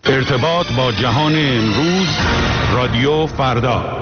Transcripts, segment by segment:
ارتباط با جهان امروز، رادیو فردا.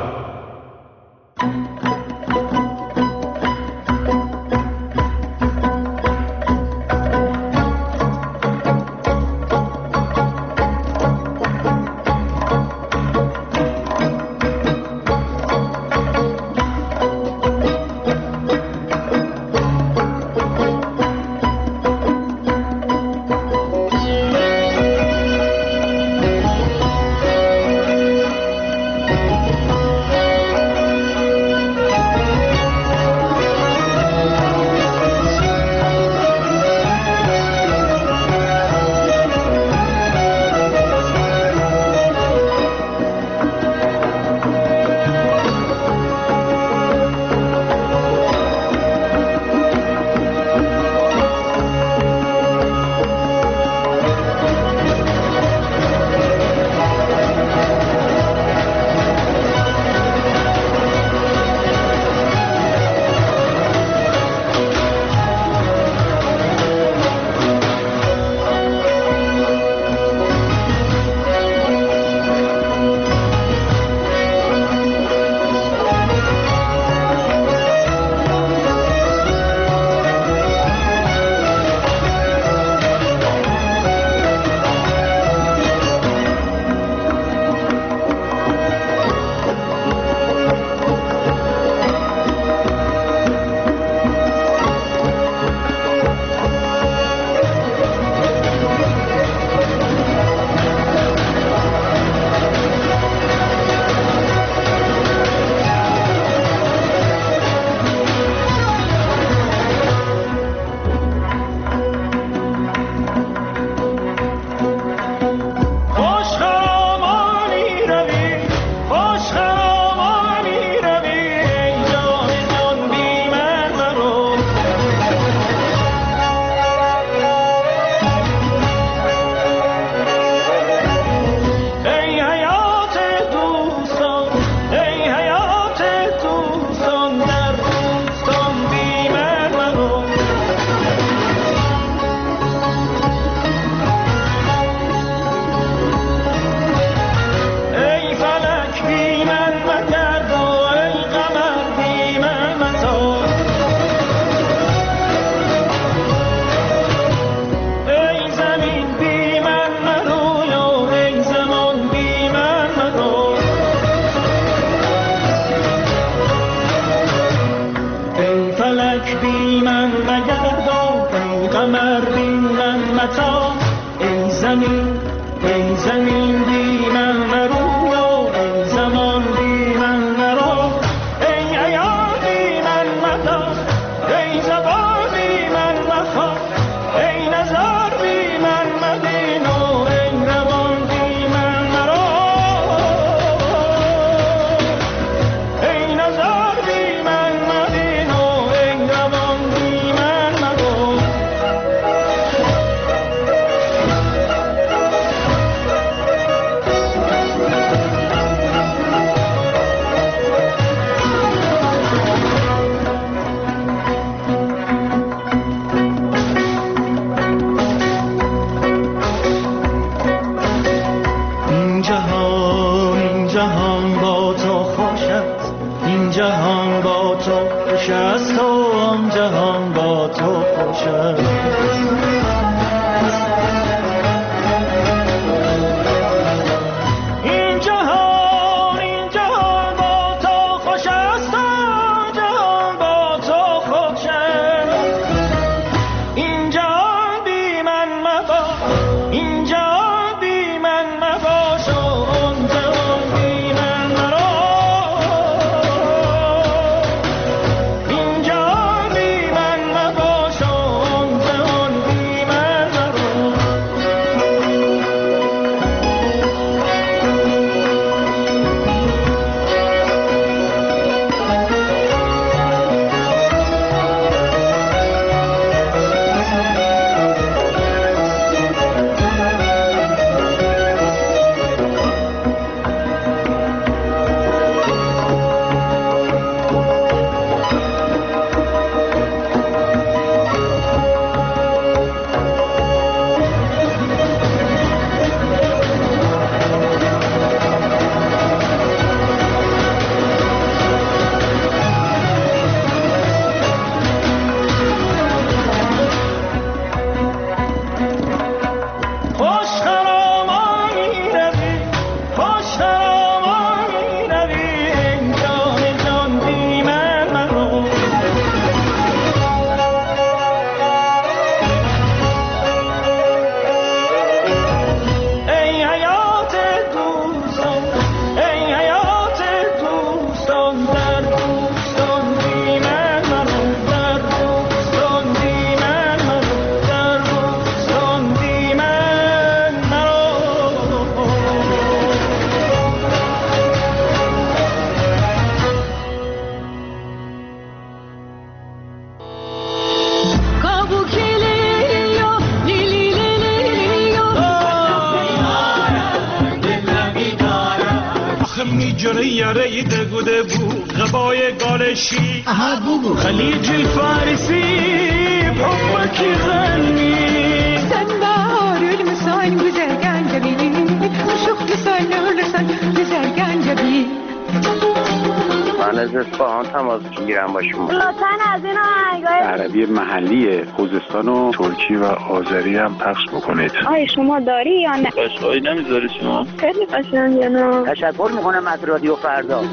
جلوی یاره دگوده بود غبای گالشی خلیج الفارسي بحبك يغني سنبار المسان بزرگان جبیلی شوخ لسان لسان بزرگان جبیلی من از اصفهان تماس میگیرم با شما. لطفاً از این آهنگای عربی محلی خوزستان و ترکی و آذری هم پخش بکنید. آیا شما داری یا نه؟ قشقایی نمیذاری شما؟ خیلی قشنگه نه؟ تشکر میکنم از رادیو فردا.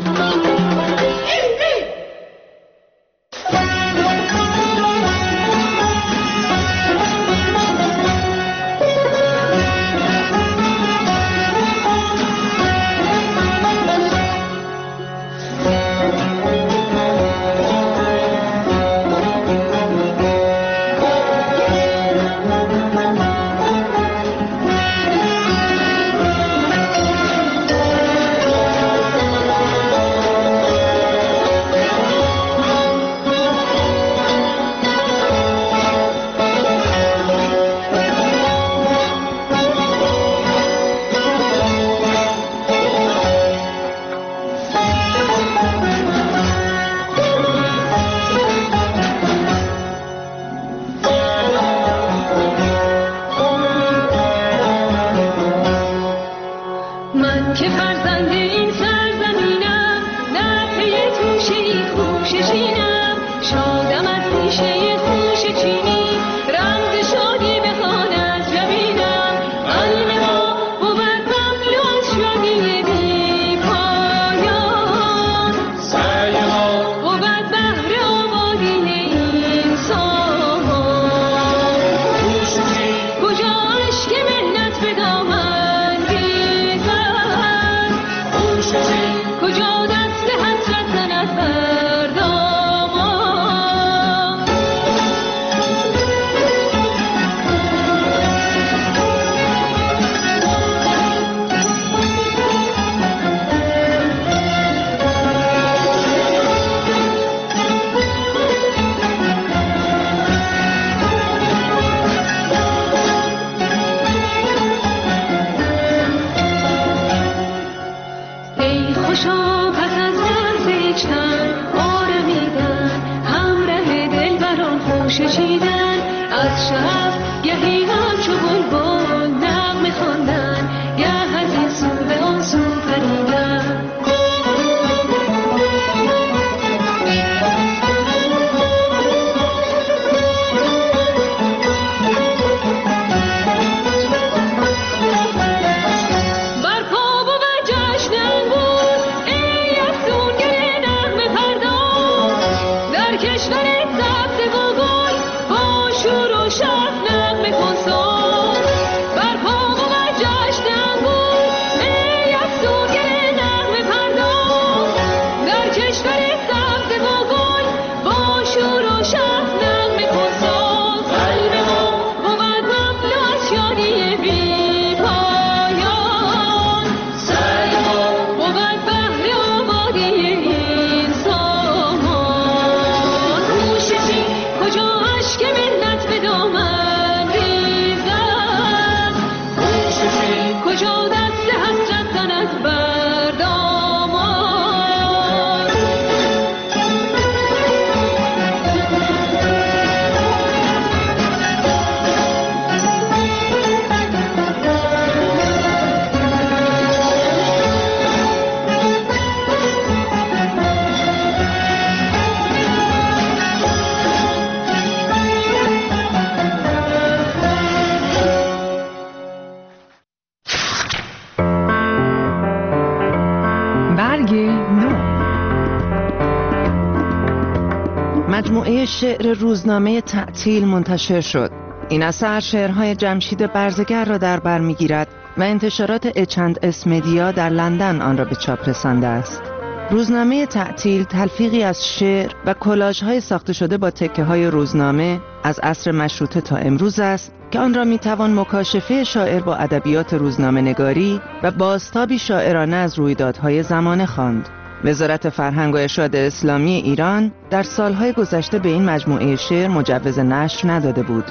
مجموعه شعر روزنامه تعطیل منتشر شد. این اثر شعرهای جمشید برزگر را در بر می‌گیرد و انتشارات اچند اسمدیا در لندن آن را به چاپ رسانده است. روزنامه تعطیل تلفیقی از شعر و کلاژهای ساخته شده با تکه‌های روزنامه از عصر مشروطه تا امروز است که آن را می‌توان مکاشفه شاعر با ادبیات روزنامه نگاری و بازتابی شاعرانه از رویدادهای زمانه خواند. وزارت فرهنگ و ارشاد اسلامی ایران در سالهای گذشته به این مجموعه شعر مجوز نشر نداده بود.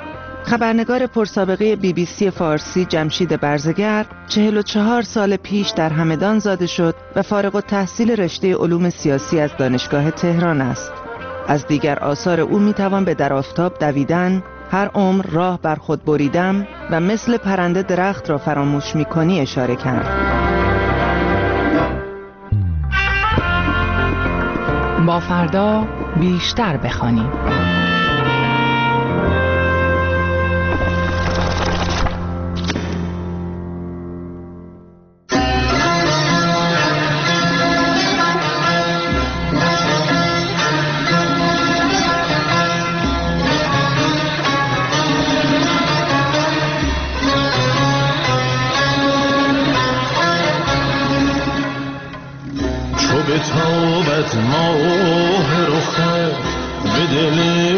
خبرنگار پرسابقه BBC فارسی جمشید برزگر 44 سال پیش در همدان زاده شد و فارغ التحصیل رشته علوم سیاسی از دانشگاه تهران است. از دیگر آثار او میتوان به در آفتاب دویدن، هر عمر راه بر خود بریدم و مثل پرنده درخت را فراموش میکنی اشاره کرد. با فردا بیشتر بخوانیم. بتابت ماه رخت به دل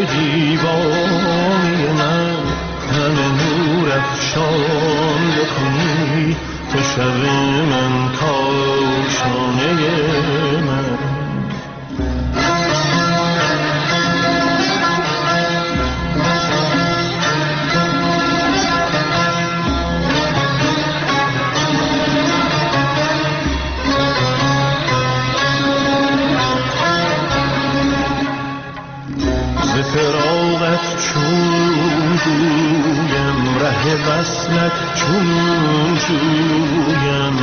دیوانی من، همه نور افشان بکنی تو شب من کاشانه من. فراغت چون جویم، ره وصلت چون جویم،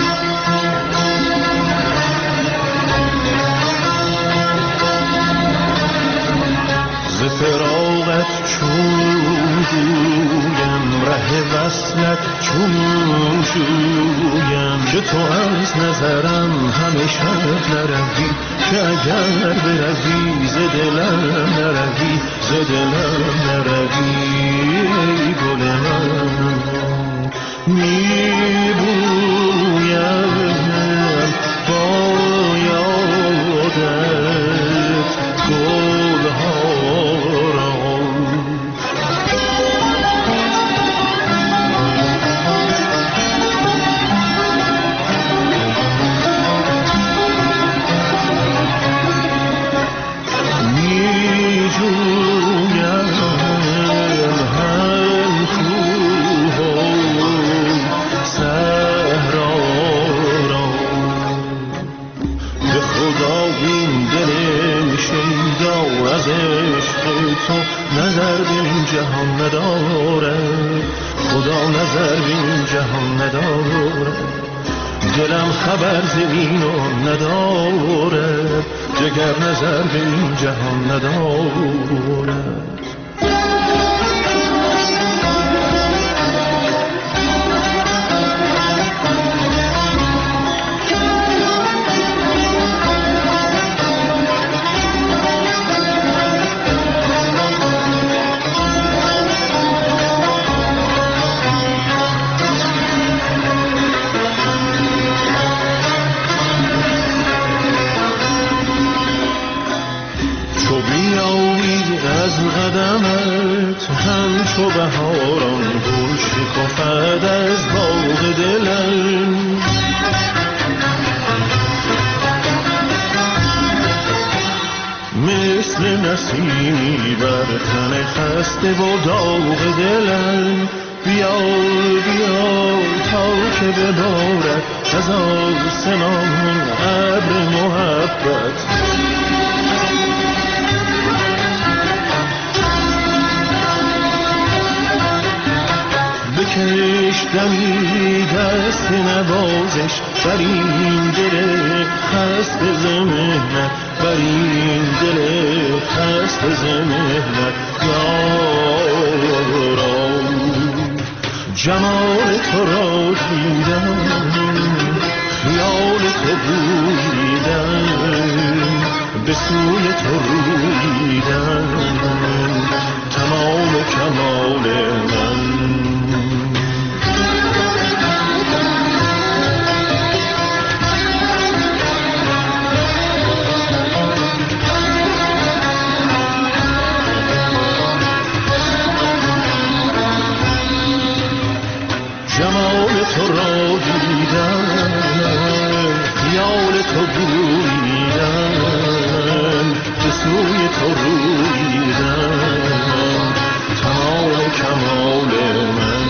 ز فراغت چون جویم، ره وصلت چون جویم، که تو از نظرم همیشه نروی، که اگر بروی ز دلم نروی، ز دلم نروی. ای گل من میبویم با یادت گلها را، تو نظر به این جهان نداره، خدا نظر به این جهان نداره، دلم خبر ز اینو نداره، جگر نظر به این جهان نداره. همچو بهاران گل شکفد از باغ دلم، مثل نسیمی بر تن خسته و داغ دلم. بیا بیا تا که ببارد از آسمان ابر محبت، بکش دمی دست نوازش بر این دل خسته ز مهنت، بر این دل خسته ز مهنت. یارا جمال تو را دیدم، خیال تو بویدم، به سوی تو رویدم، تمام کمال من. جمال تو را دیدم، خیال تو بویدم، به سوی تو رویدم، تمام کمال من،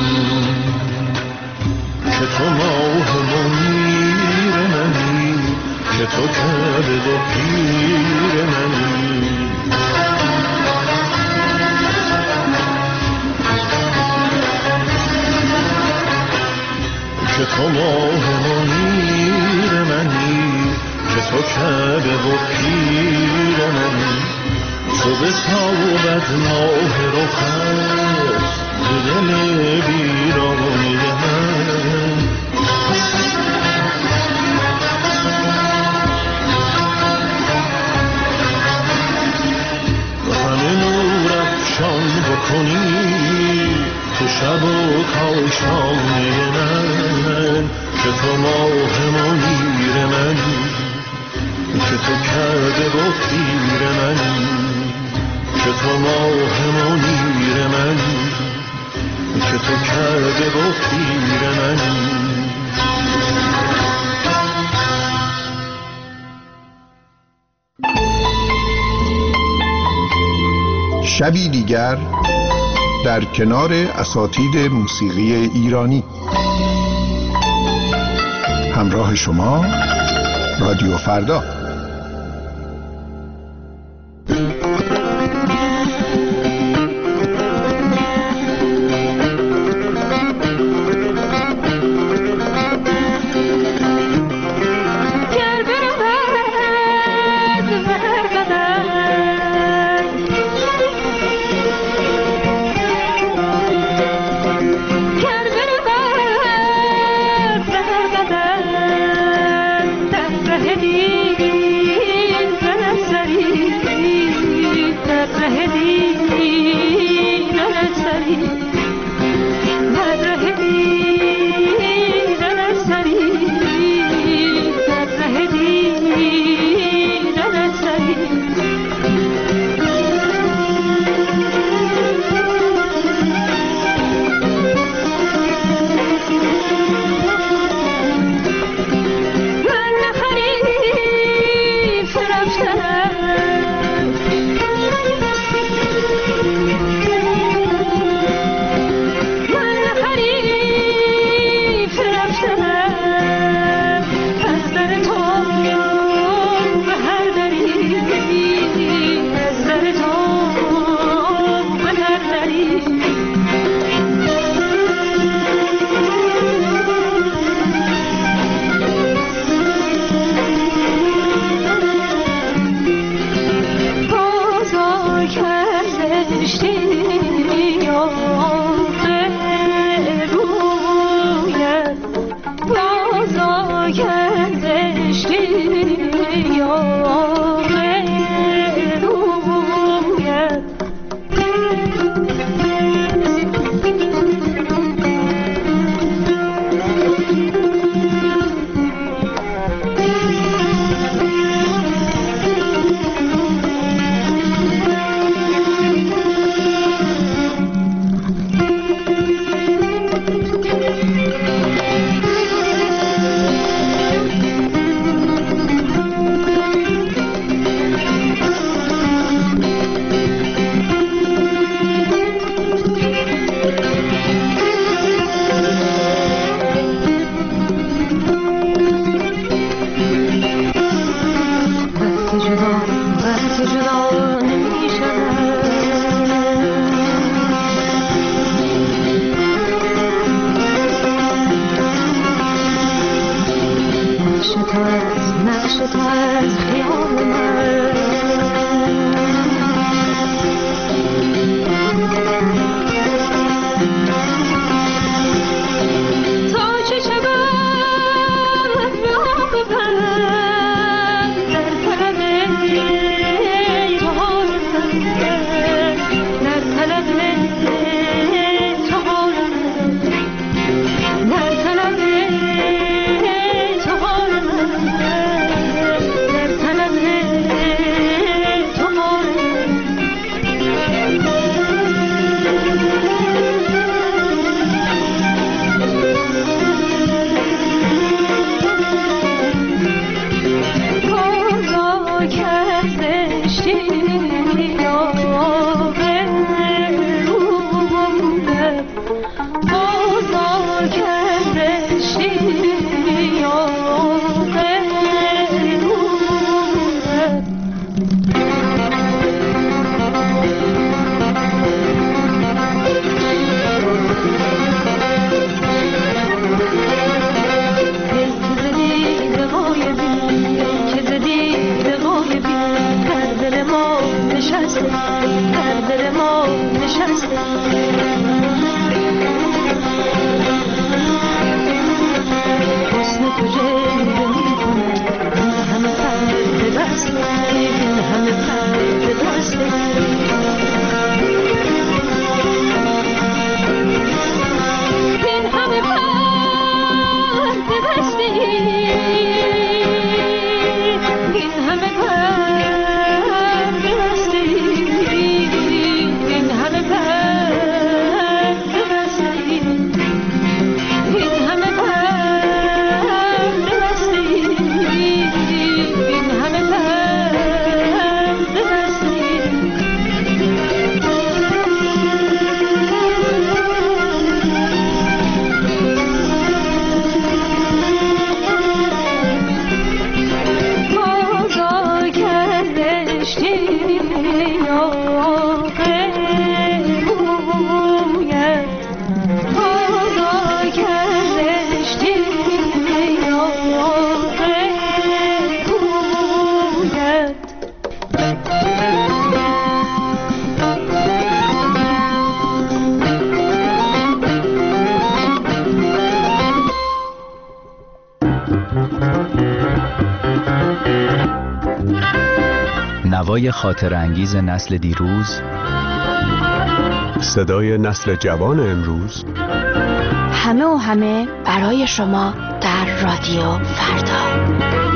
که تو ماه منیر منی، که تو کعبه و پیر منی. که تو ماه منیر منی، که تو کعبه و پیر منی. تو بتابد ماه رخت به دل بیرانی من. همه نور افشان بکنی تو شب و کاشانه من، که تو ماه منیر منی، که تو کعبه و پیر منی. که تو ماه منیر منی، که تو کعبه و پیر منی. شبی دیگر در کنار اساتید موسیقی ایرانی. همراه شما رادیو فردا. نوای خاطر انگیز نسل دیروز، صدای نسل جوان امروز، همه و همه برای شما در رادیو فردا.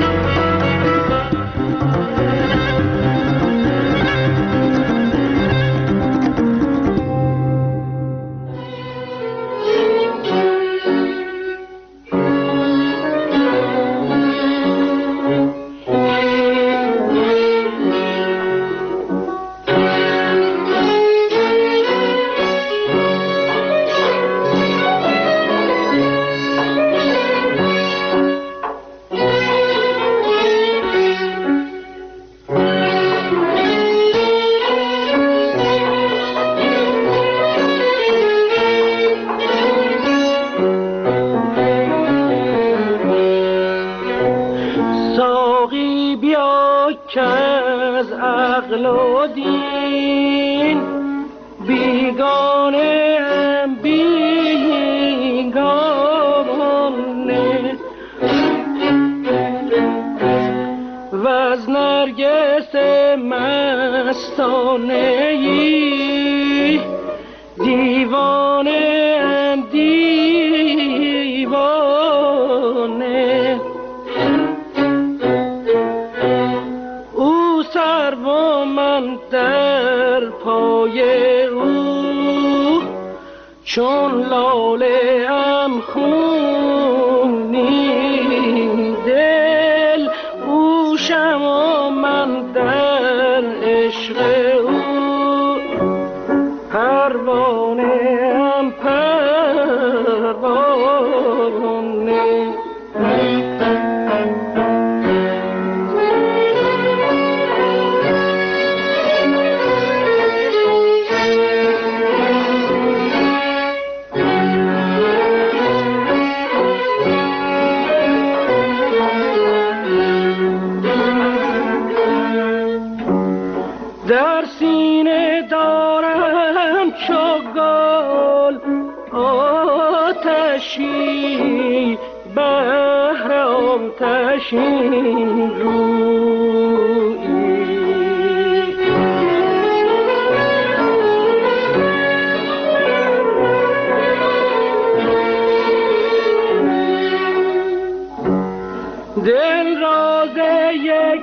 دل راز یک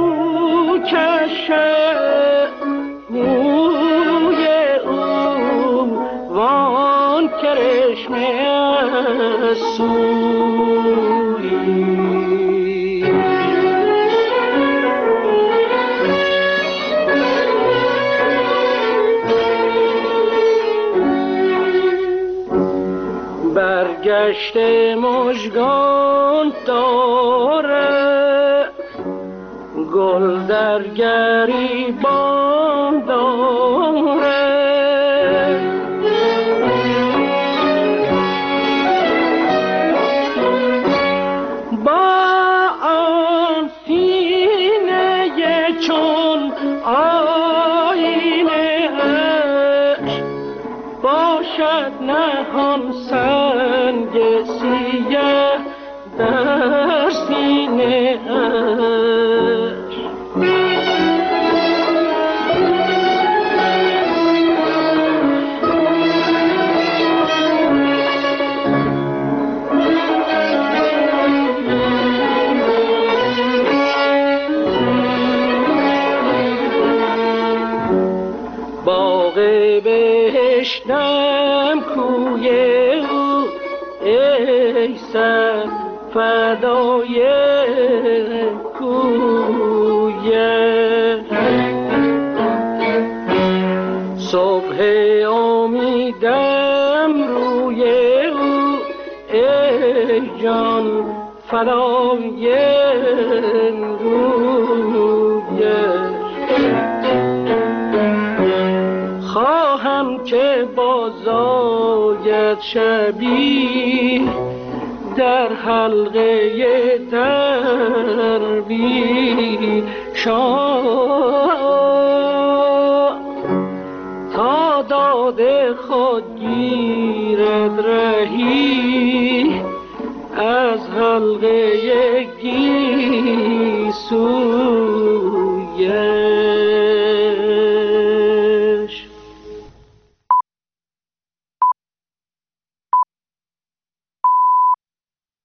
سو کشه موی او وان کرشمه سوی برگشت رشت مژگان داره، گل در گریبان داره. با آن سینه چون آینه اش باشد نهان سنگ سیه در سینه اش. باغ بهشتم کوی او ای سر فدای کویه. صبح امیدم روی او ای جان فدای رویه. خواهم که بازآید شبی در حلقه درویشان تا داد خود گیرد رهی از حلقه گیسویه.